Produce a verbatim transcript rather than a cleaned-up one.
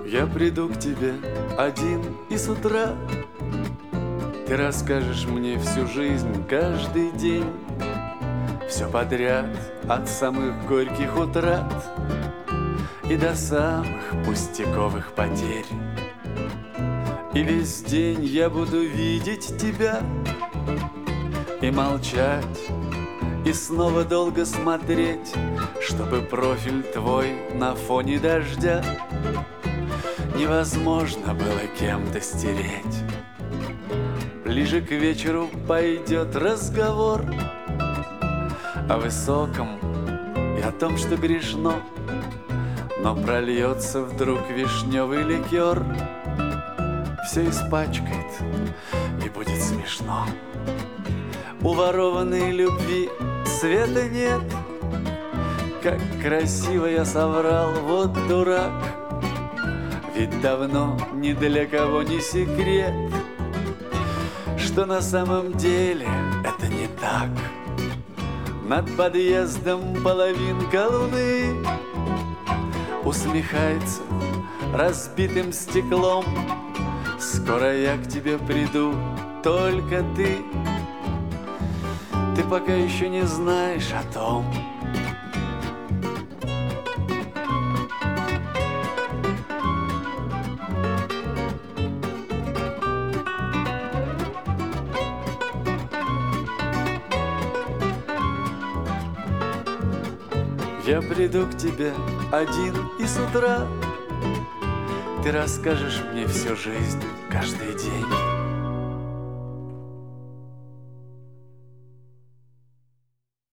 Я приду к тебе один и с утра ты расскажешь мне всю жизнь, каждый день, все подряд, от самых горьких утрат и до самых пустяковых потерь. И весь день я буду видеть тебя и молчать, и снова долго смотреть, чтобы профиль твой на фоне дождя невозможно было кем-то стереть. Ближе к вечеру пойдет разговор о высоком и о том, что грешно, но прольется вдруг вишневый ликер, все испачкает и будет смешно. У ворованной любви цвета нет, как красиво я соврал, вот дурак. Ведь давно ни для кого не секрет, что на самом деле это не так. Над подъездом половинка луны усмехается разбитым стеклом. Скоро я к тебе приду, только ты Ты пока еще не знаешь о том. Я приду к тебе один и с утра ты расскажешь мне всю жизнь, каждый день.